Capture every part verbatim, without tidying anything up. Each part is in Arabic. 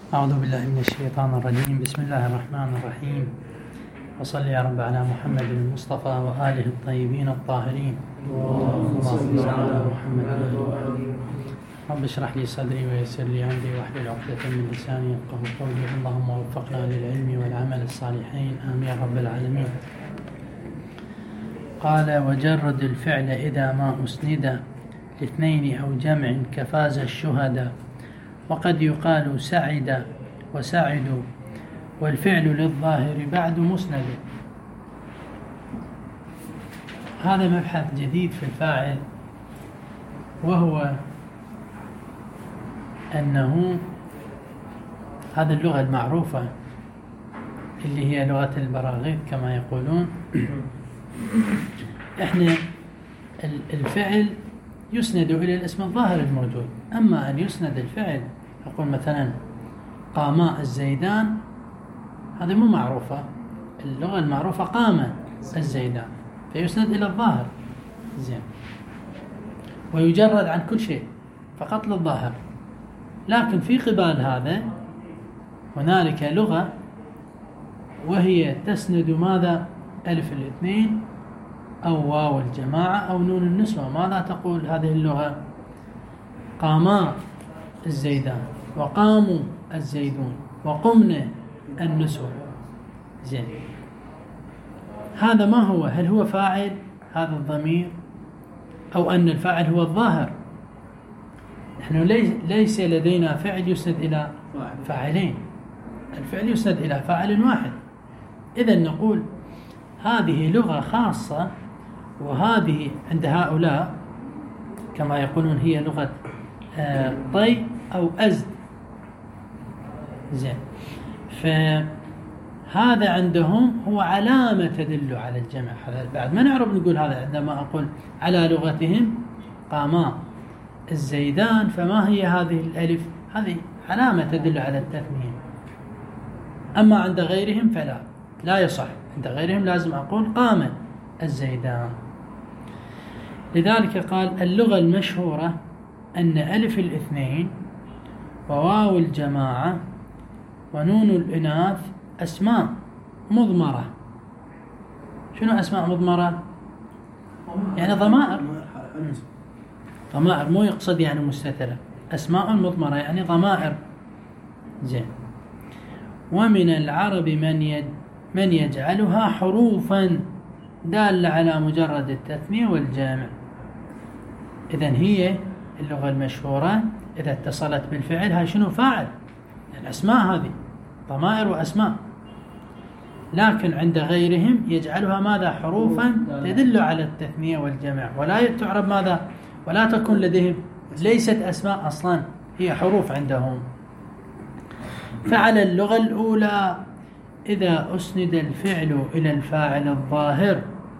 أعوذ بالله من الشيطان الرجيم. بسم الله الرحمن الرحيم. وصل يا رب على محمد المصطفى وآله الطيبين الطاهرين. اللهم صل على محمد وآله. رب اشرح لي صدري ويسر لي أمري واحلل عقدة من لساني يفقهوا قولي. اللهم وفقنا للعلم والعمل الصالحين آمين يا رب العالمين. قال: وجرد الفعل إذا ما أسند لاثنين أو جمع كفاز الشهداء، وقد يقال سعد وسعد، والفعل للظاهر بعد مسند. هذا مبحث جديد في الفاعل، وهو أنه هذه اللغة المعروفة اللي هي لغة البراغيث كما يقولون. احنا الفعل يسند إلى الاسم الظاهر الموجود، أما أن يسند الفعل أقول مثلا قاما الزيدان، هذه مو معروفة. اللغة المعروفة قام الزيدان، فيسند إلى الظاهر زين، ويجرد عن كل شيء فقط للظاهر. لكن في قبال هذا هنالك لغة وهي تسند ماذا؟ ألف الاثنين أو واو الجماعة أو نون النسوة. ماذا تقول هذه اللغة؟ قاما الزيدان وقاموا الزيدون وقمنا النسوة. زين، هذا ما هو؟ هل هو فاعل هذا الضمير، أو أن الفاعل هو الظاهر؟ نحن ليس لدينا فعل يسند إلى فاعلين، الفعل يسند إلى فاعل واحد. إذن نقول هذه لغة خاصة، وهذه عند هؤلاء كما يقولون هي لغة طي أو أزد. زين، فهذا عندهم هو علامة تدل على الجمع. هذا بعد ما نعرف نقول هذا عندما أقول على لغتهم قاما الزيدان، فما هي هذه الألف؟ هذه علامة تدل على التثنية. أما عند غيرهم فلا، لا يصح. عند غيرهم لازم أقول قام الزيدان. لذلك قال: اللغة المشهورة أن ألف الاثنين وواو الجماعة ونون الإناث أسماء مضمرة. شنو أسماء مضمرة؟ يعني ضمائر، ضمائر، مو يقصد يعني مستترة. أسماء مضمرة يعني ضمائر. زين، ومن العرب من يد من يجعلها حروفا دالة على مجرد التثنية والجامع. إذن هي اللغة المشهورة إذا اتصلت بالفعل هاي شنو؟ فاعل. الأسماء هذه ضمائر وأسماء. لكن عند غيرهم يجعلها ماذا؟ حروفا تدل على التثنية والجمع، ولا تعرب ماذا؟ ولا تكون لديهم، ليست أسماء أصلا، هي حروف عندهم. فعلى اللغة الأولى إذا أسند الفعل إلى الفاعل الظاهر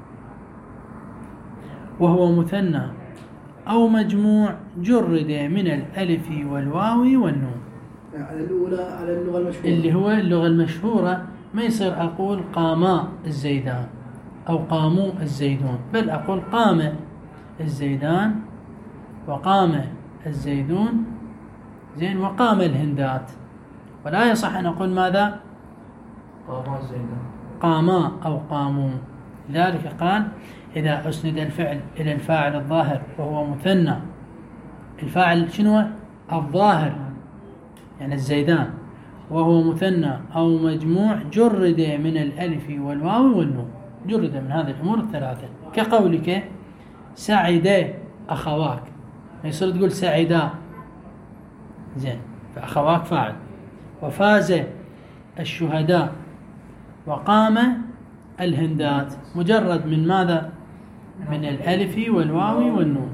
وهو مثنى أو مجموع جرد من الألف والواو والنون. على الأولى على اللغة المشهورة اللي هو اللغة المشهورة، ما يصير أقول قاما الزيدان أو قاموا الزيدون، بل أقول قام الزيدان وقام الزيدون. زين، وقام الهندات. ولا يصح أن أقول ماذا؟ قاما الزيدان، قاما أو قاموا. لذلك قال: إذا أسند الفعل إلى الفاعل الظاهر وهو مثنى، الفاعل شنو؟ الظاهر يعني الزيدان، وهو مثنى أو مجموع جرد من الألف والواو والنون، جرد من هذه الأمور الثلاثة. كقولك سعد أخواك، يصير تقول سعدا. زين، فأخواك فاعل. وفاز الشهداء وقام الهندات، مجرد من ماذا؟ من الألف والواو والنون،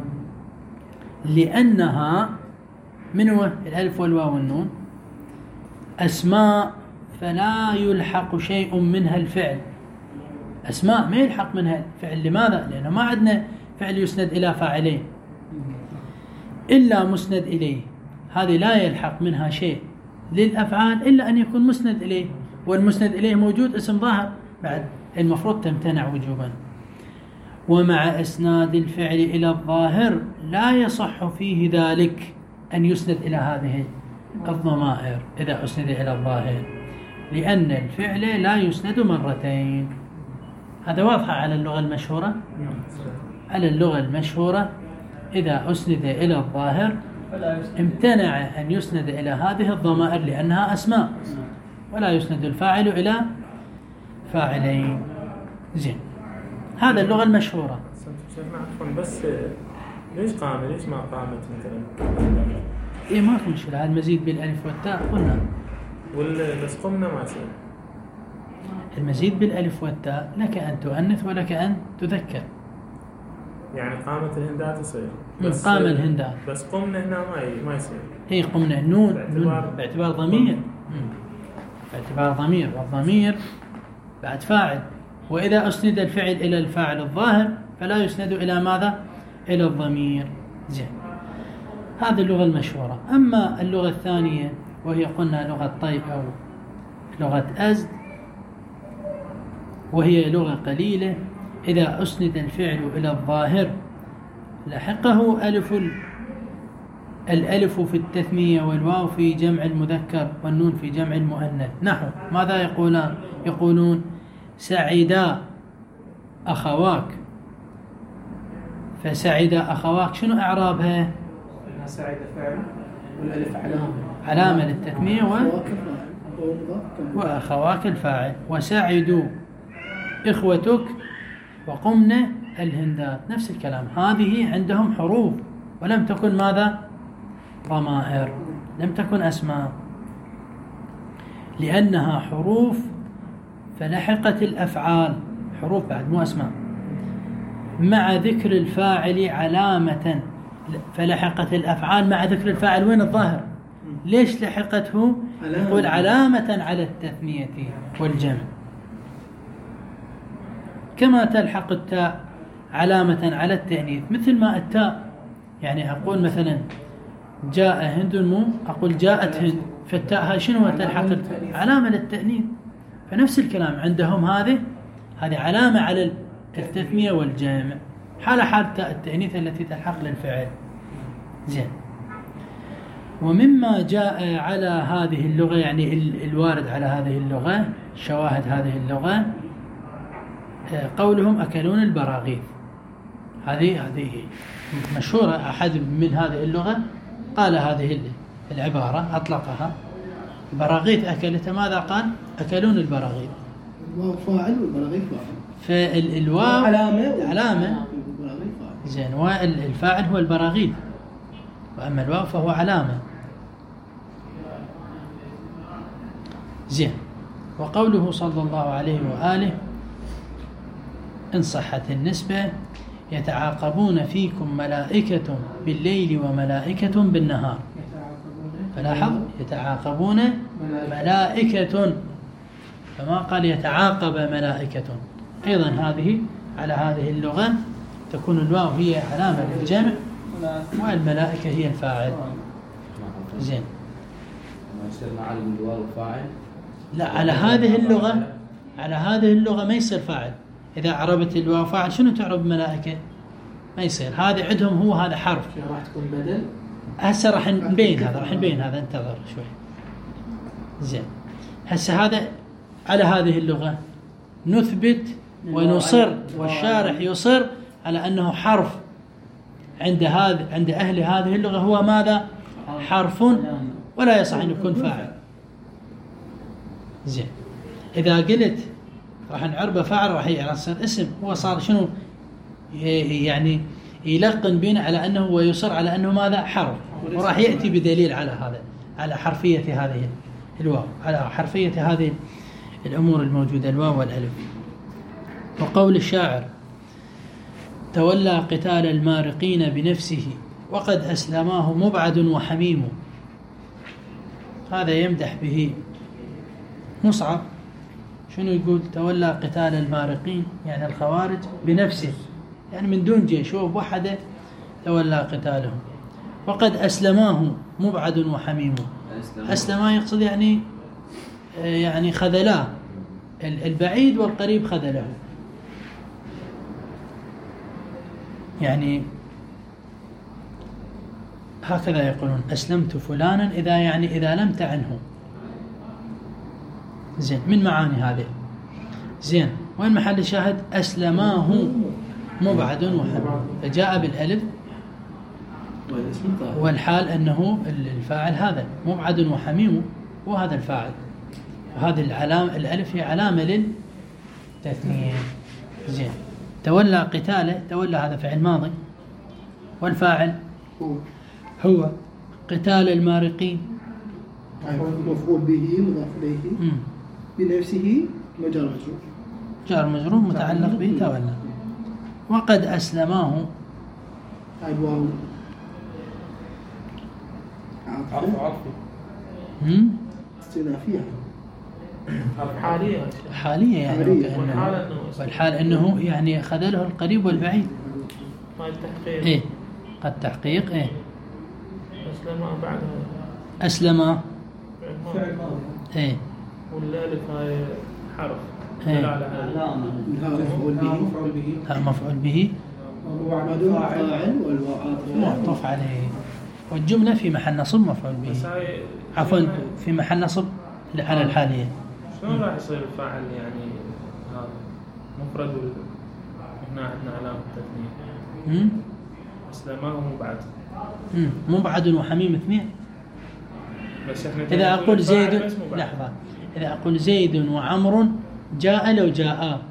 لأنها من هو الألف والواو والنون؟ أسماء، فلا يلحق شيء منها الفعل. أسماء ما يلحق منها الفعل. لماذا؟ لأنه ما عندنا فعل يسند إلى فاعلين إلا مسند إليه، هذه لا يلحق منها شيء للأفعال إلا أن يكون مسند إليه، والمسند إليه موجود اسم ظاهر بعد، المفروض تمتنع وجوبا. ومع إسناد الفعل إلى الظاهر لا يصح فيه ذلك أن يسند إلى هذه الضمائر إذا أسند إلى الظاهر، لأن الفعل لا يسند مرتين. هذا واضح على اللغة المشهورة. على اللغة المشهورة إذا أسند إلى الظاهر امتنع أن يسند إلى هذه الضمائر لأنها أسماء، ولا يسند الفاعل إلى فاعلين. زين، هذا اللغة المشهورة. بس ليش قامت ليش ما قامت مثلا؟ إيه ما في مشكلة، المزيد بالألف والتاء قلنا، بس قمنا ما يصير. المزيد بالألف والتاء لك أن تؤنث ولك أن تذكر. يعني قامت الهندات تصير، بس قام الهندات، بس قمنا هنا ما ما يصير. هي قمنا النون باعتبار, باعتبار ضمير، باعتبار ضمير، والضمير بعد فاعل، وإذا أسند الفعل إلى الفاعل الظاهر فلا يسند إلى ماذا؟ إلى الضمير. زين، هذه اللغة المشهورة. أما اللغة الثانية وهي قلنا لغة طي أو لغة أزد، وهي لغة قليلة، إذا أسند الفعل إلى الظاهر لحقه ألف الألف في التثنية والواو في جمع المذكر والنون في جمع المؤنث. نحو ماذا يقولون؟ يقولون سعيدا أخواك. فسعيدا أخواك شنو إعرابها؟ سعيد فعل والألف علامة علامة للتثنية و... وأخواك الفاعل. وسعدوا إخوتك وقمنا الهندات، نفس الكلام. هذه عندهم حروف ولم تكن ماذا؟ ضمائر، لم تكن أسماء. لأنها حروف فلحقت الأفعال، حروف بعد مو أسماء، مع ذكر الفاعل علامة، فلحقت الأفعال مع ذكر الفاعل. وين الظاهر؟ ليش لحقته؟ يقول علامة على التثنية والجمع، كما تلحق التاء علامة على التأنيث. مثل ما التاء، يعني أقول مثلا جاء هند مو أقول جاءت هند، فالتاء شنو تلحق؟ علامة للتأنيث. فنفس الكلام عندهم هذه هذه علامة على التثنية والجمع، حال حال تاء التأنيث التي تلحق للفعل. زين، ومما جاء على هذه اللغة، يعني الوارد على هذه اللغة، شواهد هذه اللغة، قولهم أكلون البراغيث. هذه هذه مشهورة، أحد من هذه اللغة قال هذه العبارة أطلقها، البراغيث أكلت. ماذا قال؟ أكلون البراغيث. الواو فاعل والبراغيث فاعل، فالواو علامة علامة. زين، والفاعل هو البراغيث، وأما الواو فهو علامة. زين، وقوله صلى الله عليه وآله إن صحت النسبة يتعاقبون فيكم ملائكة بالليل وملائكة بالنهار. فلاحظ يتعاقبون ملائكة، فما قال يتعاقب ملائكة. أيضا هذه على هذه اللغة تكون الواو هي علامة للجمع والملائكة هي الفاعل. زين، ما يصير معلم الواو فاعل؟ لا، على هذه اللغة على هذه اللغة ما يصير فاعل. إذا عربت الواو فاعل شنو تعرب ملائكة؟ ما يصير. هذا عندهم هو هذا حرف، راح تكون بدل. هسه راح نبين هذا راح نبين هذا انتظر شوي. زين، هسه هذا على هذه اللغة نثبت ونصر، والشارح يصر على أنه حرف عند هذا عند أهل هذه اللغة هو ماذا؟ حرف، ولا يصح أن يكون فاعل. زين، إذا قلت راح نعربه فاعل راح يصير اسم، هو صار شنو؟ يعني يلقن بنا على أنه ويصر على أنه ماذا؟ حرف، وراح يأتي بدليل على هذا، على حرفية هذه الواو، على حرفية هذه الأمور الموجودة، الواو والألف. وقول الشاعر تولى قتال المارقين بنفسه وقد أسلماه مبعد وحميم. هذا يمدح به مصعب. شنو يقول؟ تولى قتال المارقين يعني الخوارج بنفسه، يعني من دون جيش، هو بوحده تولى قتالهم. وقد أسلماه مبعد وحميم. أسلماه يقصد يعني يعني خذلاه، البعيد والقريب خذله. يعني هكذا يقولون أسلمت فلانا إذا يعني إذا لم تعنه. زين من معاني هذه. زين وين محل الشاهد؟ أسلماه مبعد وحميم، فجاء بالألف والحال أنه الفاعل هذا مبعد وحميم وهذا الفاعل، وهذه العلامة الألف هي علامة للتثنية. زين تولى قتاله، تولى هذا فعل ماضي والفاعل هو قتال المارقين، مفعول به مضاف إليه بنفسه مجرور مجرور جار مجرور متعلق به تولى. وقد أسلماه الواو عطف عطف استئنافية حالية حالية يعني وكأنه والحال أنه يعني خذله القريب والبعيد. ما التحقيق إيه قد تحقيق إيه أسلم بعدها أسلم فعل ماضي إيه والألف هاي حرف إيه. دلالة على مفعول به مفعول به ها مفعول به وبعده فاعل والواو معطوف عليه، والجملة في محل نصب مفعول به، بس هاي عفوا في محل نصب على الحالية. شلون راح يصير الفاعل يعني هذا مفرد وهنا عندنا علامة تثنية؟ مم؟ أسلماه مبعد مم. مبعد وحميم اثنين. بس احنا إذا أقول زيد الفاعل اسمه بعد. لحظة، إذا أقول زيد وعمر جاء لو جاء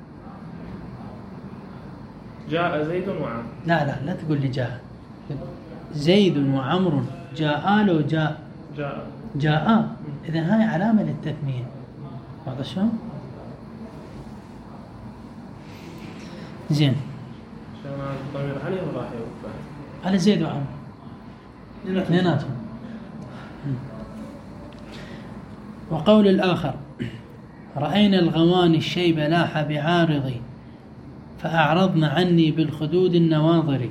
جاء زيد وعمر. لا لا لا تقول لي جاء، زيد وعمر جاء لو جاء جاء جاء، إذا هاي علامة للتثنية. واضح شلون؟ زين عشان هذا الضمير عليهم راح يوقع على زيد وعمر اثنيناتهم. وقول الآخر رأينا الغواني الشيب لاح بعارضي فأعرضن عني بالخدود النواظر.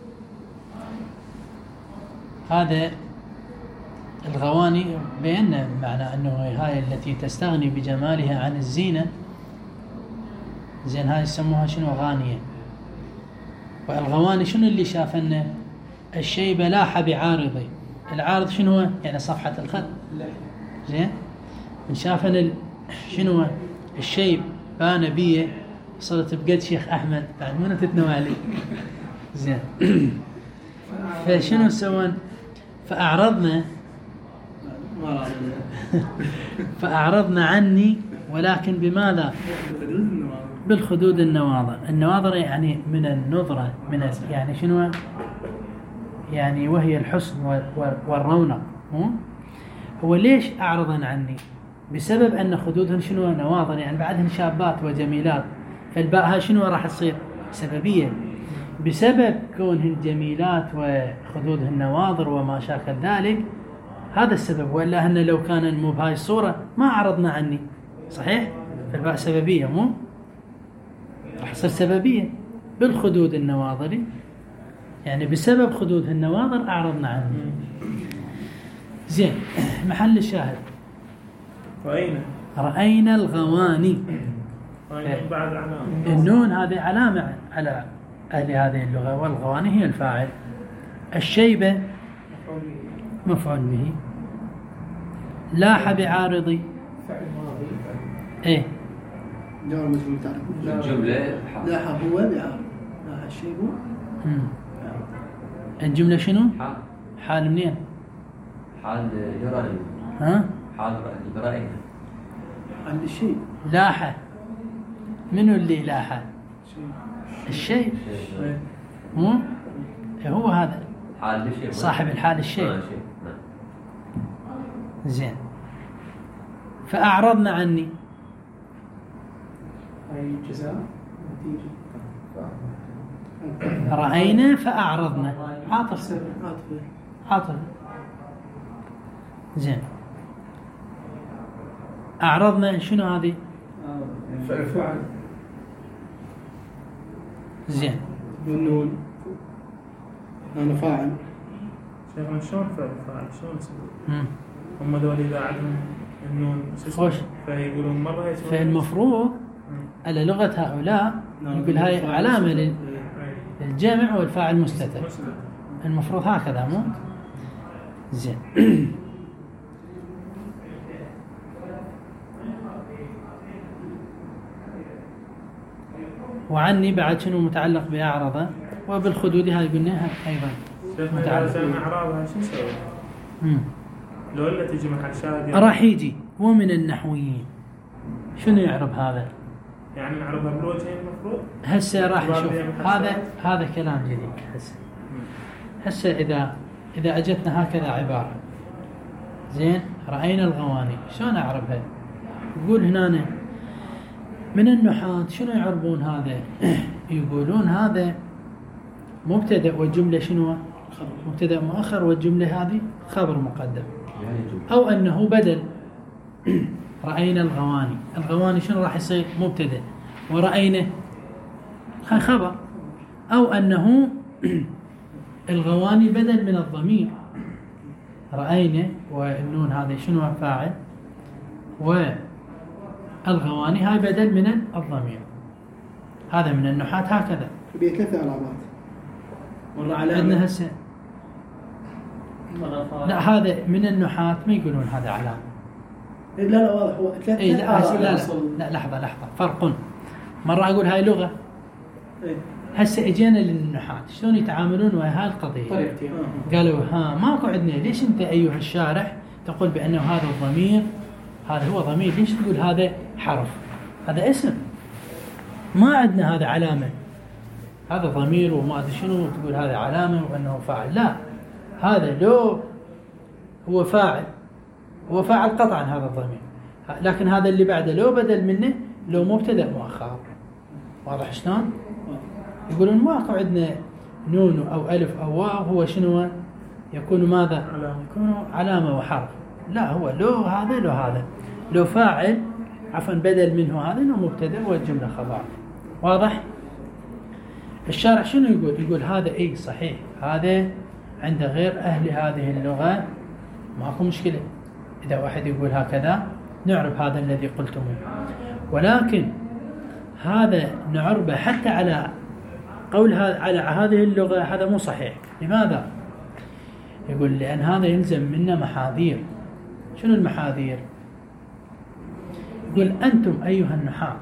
هذا الغواني بينا معنى أنه هاي التي تستغني بجمالها عن الزينة. زين هاي يسموها شنو؟ غانية. والغواني شنو اللي شافنا؟ الشيب لاح بعارضي. العارض شنو هو؟ يعني صفحة الخط. زين من شافنا ال... شنو الشيب بان بيه صرت بقد شيخ أحمد بعد منو تتنوى علي. زين فشنو سوون؟ فأعرضنا فأعرضنا عني، ولكن بماذا؟ بالخدود النواظر. النواظر يعني من النظرة، من يعني شنو يعني؟ وهي الحسن والرونق. هو ليش أعرضن عني؟ بسبب أن خدودهن شنو؟ نواظر، يعني بعدهن شابات وجميلات، فالباء ها شنو راح تصير؟ سببية، بسبب كونهن جميلات وخدودهن نواظر وما شاكل ذلك. هذا السبب، ولا هن لو كان مو بهاي الصورة ما أعرضنا عني. صحيح؟ فالباء سببية، مو راح تصير سببية بالخدود النواظر، يعني بسبب خدود النواظر أعرضنا عني. زين محل الشاهد رأينا رأينا الغواني. رأينا بعد علامة النون هذه علامة على أهل هذه اللغة، والغواني هي الفاعل. الشيبة مفعول به. لاح بعارضي فعل ماضي إيه جار مجرور تعرفون الجملة لاح هو بعارض لاح الشيء هو مم. الجملة شنو؟ حال حال منين؟ حال لرأي ها؟ حال لرأينا عن الشيء لاحة. منو اللي لاحة؟ الشيء مو هو هذا حال لشيء صاحب الحال الشيء. آه، شيء. نعم. زين فأعرضنا عني. أي جزاء نتيجة رأينا فأعرضنا عاطف عاطفة عاطف. زين أعرضنا شنو هذه؟ فعل فعل زين والنون أنا فاعل شيخنا شلون فعل فاعل شلون يصير؟ مم. هم ذول إذا عندهم النون خوش. فيقولون مرة يسوون فالمفروض على لغة هؤلاء يقول هاي علامة للجمع والفاعل مستتر. المفروض هكذا مو؟ زين. وعني بعد شنو متعلق بأعرضه وبالخدود هاي قلناها أيضا متعلق بأعرضها شو نسوي؟ لو إلا تجي محل شاهد راح يجي ومن النحويين شنو يعرب هذا؟ يعني نعربها بالوجهين المفروض؟ هسه راح نشوف هذا هذا كلام جديد. هسه هسه إذا إذا أجتنا هكذا عبارة زين رأينا الغواني شلون أعربها؟ يقول هنا من النحاة شنو يعربون هذا؟ يقولون هذا مبتدأ والجملة شنو؟ مبتدأ مؤخر والجملة هذه خبر مقدم، أو أنه بدل. رأينا الغواني، الغواني شنو راح يصير؟ مبتدأ، ورأينا خبر، أو أنه الغواني بدل من الضمير رأينا والنون هذه شنو فاعل، والغواني هاي بدل من الضمير. هذا من النحاة هكذا. بثلاث علامات. مرة علامة. عندنا هسه لا هذا من النحاة ما يقولون هذا علامة. لا لا واضح هو ثلاث إيه لا, لا, لا, لا لحظة لحظة فرق. مرة أقول هاي لغة. إيه. هسه اجينا للنحاة شلون يتعاملون ويا هاي القضية؟ طريقتي. قالوا ها ماكو عندنا، ليش أنت أيها الشارح تقول بأنه هذا الضمير هذا هو ضمير، ليش تقول هذا حرف؟ هذا اسم، ما عندنا هذا علامة، هذا ضمير وما أدري شنو تقول هذا علامة وأنه فاعل. لا، هذا لو هو فاعل، هو فاعل قطعا هذا الضمير، لكن هذا اللي بعده لو بدل منه لو مبتدأ مؤخر. واضح شلون؟ يقولون ماكو عندنا نون أو ألف أو واو هو شنو يكون ماذا؟ يكون علامة وحرف. لا، هو لو هذا لو هذا، لو فاعل عفوا بدل منه هذا لو مبتدأ والجملة خبر. واضح؟ الشارع شنو يقول؟ يقول هذا اي صحيح، هذا عند غير أهل هذه اللغة ماكو مشكلة، إذا واحد يقول هكذا نعرف هذا الذي قلتموه، ولكن هذا نعربه حتى على قول على هذه اللغة هذا مو صحيح. لماذا؟ يقول لأن هذا يلزم منا محاذير. شنو المحاذير؟ يقول أنتم أيها النحاة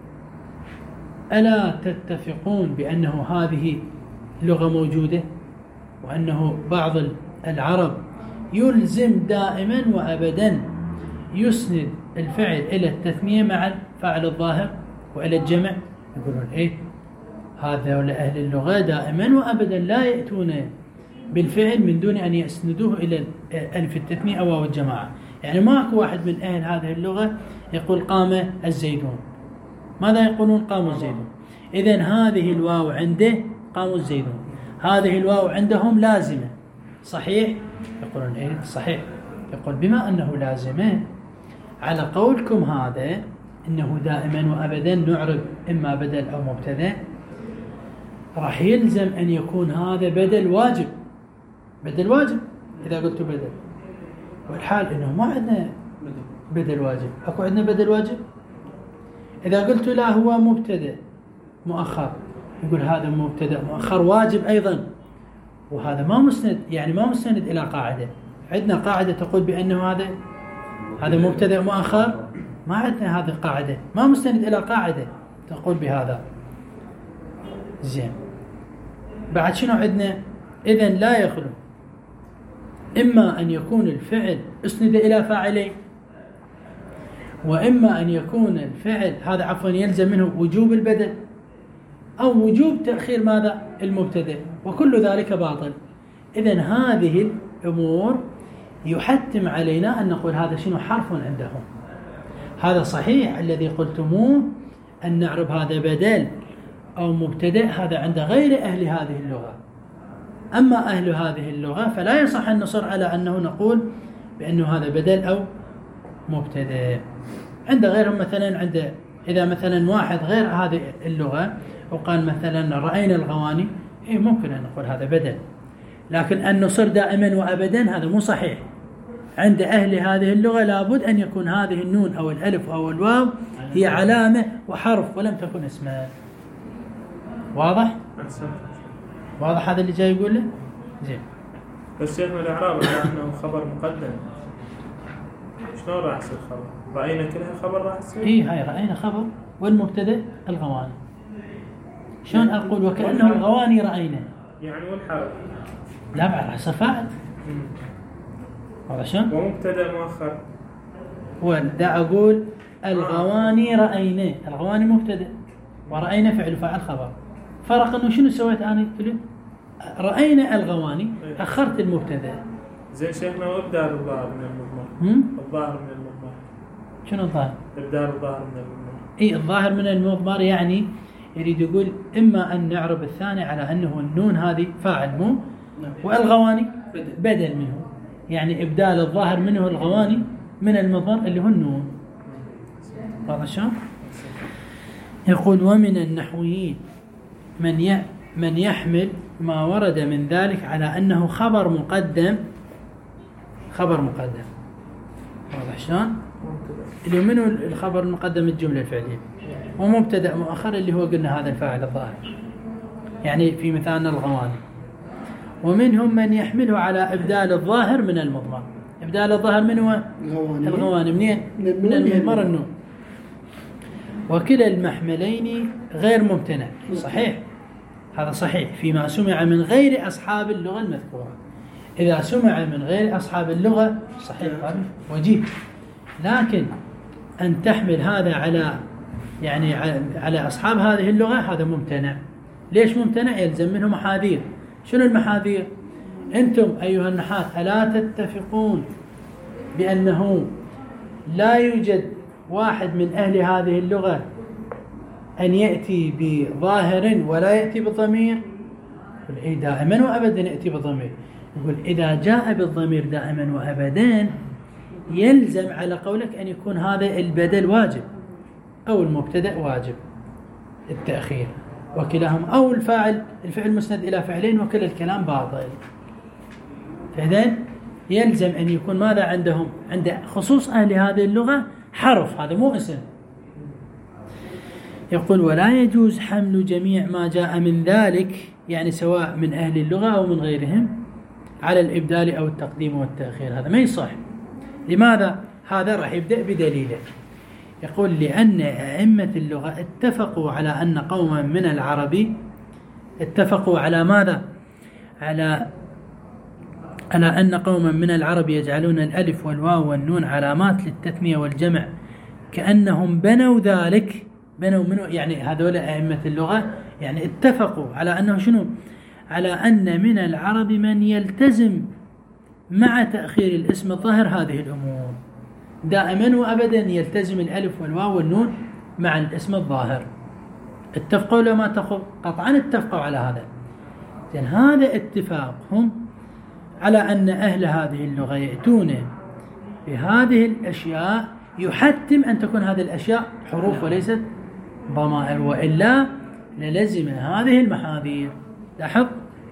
ألا تتفقون بأنه هذه لغة موجودة، وأنه بعض العرب يلزم دائما وأبدا يسند الفعل إلى التثنية مع الفاعل الظاهر وإلى الجمع؟ يقولون إيه، هذا لأهل اللغة دائما وأبدا لا يأتون بالفعل من دون أن يسندوه إلى ألف التثنية أو واو الجماعة. يعني ماكو واحد من أهل هذه اللغة يقول قام الزيدون. ماذا يقولون؟ قاموا الزيدون. إذن هذه الواو عنده قاموا الزيدون، هذه الواو عندهم لازمة. صحيح؟ يقولون إيه صحيح. يقول بما أنه لازمة على قولكم هذا إنه دائما وأبدا نعرب إما بدل أو مبتدأ، راح يلزم أن يكون هذا بدل واجب. بدل واجب إذا قلت بدل، والحال إنه ما عندنا بدل واجب. أكو عندنا بدل واجب؟ إذا قلت لا هو مبتدأ مؤخر، يقول هذا مبتدأ مؤخر واجب أيضا، وهذا ما مسند، يعني ما مستند إلى قاعدة. عندنا قاعدة تقول بأنه هذا هذا مبتدأ مؤخر، ما عندنا هذه القاعدة، ما مستند إلى قاعدة تقول بهذا. زين، بعد شنو عندنا؟ إذن لا يخلو إما أن يكون الفعل أسند إلى فاعلين، وإما أن يكون الفعل هذا عفوا يلزم منه وجوب البدل أو وجوب تأخير ماذا؟ المبتدأ، وكل ذلك باطل. إذن هذه الأمور يحتم علينا أن نقول هذا شنو؟ حرف عندهم. هذا صحيح الذي قلتموه أن نعرب هذا بدل أو مبتدأ، هذا عند غير أهل هذه اللغة. أما أهل هذه اللغة فلا يصح أن نصر على أنه نقول بأنه هذا بدل أو مبتدأ. عند غيرهم مثلا، عند إذا مثلا واحد غير هذه اللغة وقال مثلا رأينا الغواني، إيه ممكن أن نقول هذا بدل، لكن أن نصر دائما وأبدا هذا مو صحيح. عند أهل هذه اللغة لابد أن يكون هذه النون أو الألف أو الواو هي علامة وحرف ولم تكن اسما. واضح؟ واضح هذا اللي جاي يقول له؟ زين. بس شيخنا الإعراب على أنه خبر مقدم، شلون راح يصير خبر؟ رأينا كلها خبر راح يصير؟ إيه هاي رأينا خبر والمبتدأ الغواني. شلون أقول وكأنه الغواني رأينا؟ يعني والحرف لا بعد حسب فاعل. هذا شلون؟ ومبتدأ مؤخر. ودا أقول الغواني رأينا، الغواني مبتدأ ورأينا فعل فاعل خبر. فرق إنه شنو سويت أنا؟ قلت رأينا الغواني أخرت المبتدأ. زين شيخنا وإبدال الظاهر من المضمر. الظاهر من المضمر. شنو الظاهر؟ إبدال الظاهر من المضمر. إيه الظاهر من المضمر يعني يريد يقول إما أن نعرب الثاني على أنه النون هذه فاعل مو والغواني بدل منه، يعني إبدال الظاهر منه الغواني من المضمر اللي هو النون. واضح شلون؟ يقول ومن النحويين من ي... من يحمل ما ورد من ذلك على أنه خبر مقدم، خبر مقدم. واضح شلون؟ اللي منه الخبر المقدم الجملة الفعلية، ومبتدأ مؤخر اللي هو قلنا هذا الفاعل الظاهر، يعني في مثالنا الغواني. ومنهم من يحمله على إبدال الظاهر من المضمر. إبدال الظاهر من هو؟ الغواني. الغواني منين؟ من المضمر النون. وكلا المحملين غير ممتنع. صحيح، هذا صحيح فيما سمع من غير أصحاب اللغة المذكورة. إذا سمع من غير أصحاب اللغة صحيح وجيه، لكن أن تحمل هذا على يعني على أصحاب هذه اللغة هذا ممتنع. ليش ممتنع؟ يلزم منه محاذير. شنو المحاذير؟ أنتم أيها النحاة ألا تتفقون بأنه لا يوجد واحد من أهل هذه اللغة أن يأتي بظاهر ولا يأتي بضمير؟ يقول إيه دائما وأبدا يأتي بضمير. يقول إذا جاء بالضمير دائما وأبدا يلزم على قولك أن يكون هذا البدل واجب أو المبتدأ واجب التأخير، وكلاهم أو الفاعل الفعل مسند إلى فعلين وكل الكلام باطل. فإذن يلزم أن يكون ماذا عندهم؟ عند خصوص أهل هذه اللغة حرف، هذا مو اسم. يقول ولا يجوز حمل جميع ما جاء من ذلك، يعني سواء من أهل اللغة أو من غيرهم، على الإبدال أو التقديم والتأخير. هذا ما يصح. لماذا؟ هذا راح يبدأ بدليله. يقول لأن أئمة اللغة اتفقوا على أن قوما من العرب اتفقوا على ماذا؟ على على أن قوما من العرب يجعلون الألف والواو والنون علامات للتثنية والجمع، كأنهم بنوا ذلك. بنوا منه يعني هذول أئمة اللغة يعني اتفقوا على أنه شنو؟ على أن من العرب من يلتزم مع تأخير الاسم الظاهر هذه الأمور، دائما وأبدا يلتزم الألف والواو والنون مع الاسم الظاهر. اتفقوا لما اتفقوا؟ قطعا اتفقوا على هذا. لأن هذا اتفاقهم على أن أهل هذه اللغة يأتون بهذه الأشياء يحتم أن تكون هذه الأشياء حروف وليست ضمائر، وإلا للزم هذه المحاذير. لاحظ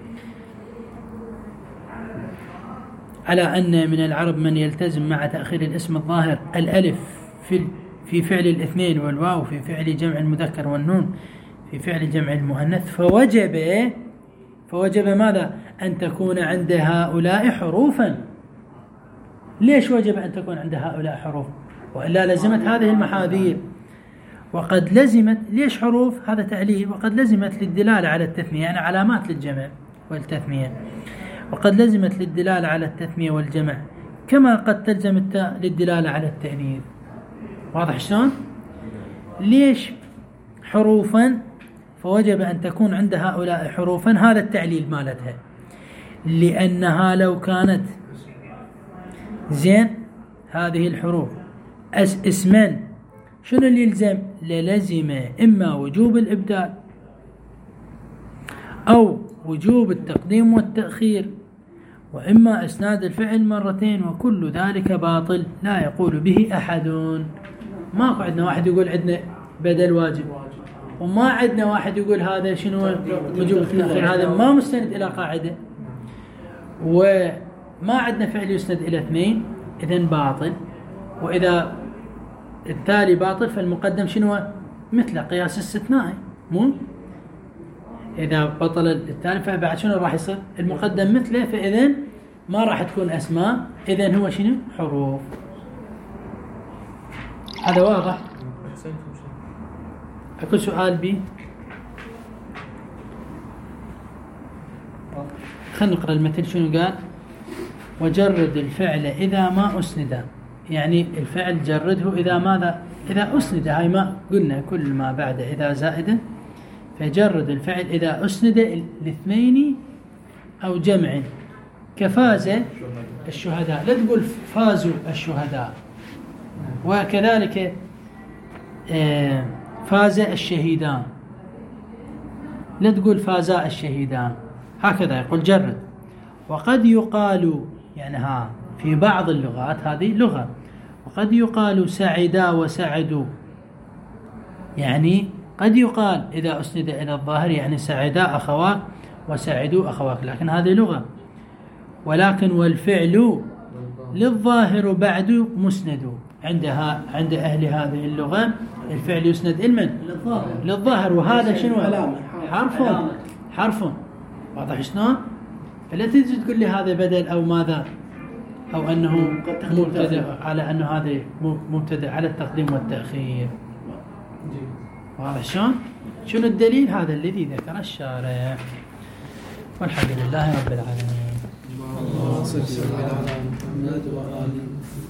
على أن من العرب من يلتزم مع تأخير الاسم الظاهر الألف في في فعل الاثنين والواو في فعل جمع المذكر والنون في فعل جمع المؤنث، فوجب فوجب ماذا؟ أن تكون عند هؤلاء حروفا. ليش وجب أن تكون عند هؤلاء حروف؟ وإلا لزمت هذه المحاذير. وقد لزمت ليش حروف؟ هذا تعليل. وقد لزمت للدلالة على التثنية، يعني علامات للجمع والتثنية. وقد لزمت للدلالة على التثنية والجمع كما قد تلزم التاء للدلالة على التأنيث. واضح شلون؟ ليش حروفا؟ فوجب أن تكون عند هؤلاء حروفا، هذا التعليل مالتها. لأنها لو كانت زين هذه الحروف اسما شنو اللي يلزم؟ للزم إما وجوب الإبدال أو وجوب التقديم والتأخير، وإما إسناد الفعل مرتين، وكل ذلك باطل لا يقول به أحد. ماكو عندنا واحد يقول عندنا بدل واجب، وما عندنا واحد يقول هذا شنو وجوب التأخير، هذا ما مستند إلى قاعدة. وما عندنا فعل يسند إلى اثنين، إذن باطل. وإذا التالي باطل فالمقدم شنو؟ مثل قياس استثنائي. مو إذا بطل التالي فبعد شنو راح يصير؟ المقدم مثله، فإذن ما راح تكون أسماء، إذن هو شنو؟ حروف. هذا واضح؟ أكو سؤال بي؟ خلينا نقرأ المثل شنو قال. وجرد الفعل إذا ما أسند، يعني الفعل جرده إذا ماذا؟ إذا أسند. هاي ما قلنا كل ما بعد إذا زائدة، فجرد الفعل إذا أسند الاثنين أو جمع، كفاز الشهداء. لا تقول فازوا الشهداء. وكذلك فاز الشهيدان، لا تقول فازا الشهيدان. هكذا يقول جرد. وقد يقال، يعني ها في بعض اللغات، هذه لغة، وقد يقال سعدا وسعدوا، يعني قد يقال إذا أسند إلى الظاهر يعني سعدا أخواك وسعدوا أخواك، لكن هذه لغة. ولكن والفعل للظاهر بعد مسند. عندها عند أهل هذه اللغة الفعل يسند المن للظاهر للظاهر، وهذا شنو؟ علامة. حرف حرف. واضح شلون؟ فلا تجي تقول لي هذا بدل أو ماذا، أو أنه مبتدأ، على أنه هذا مبتدأ على التقديم والتأخير. واضح شلون؟ شنو الدليل؟ هذا الذي ذكر الشارع. والحمد لله رب العالمين. اللهم صل على محمد وآل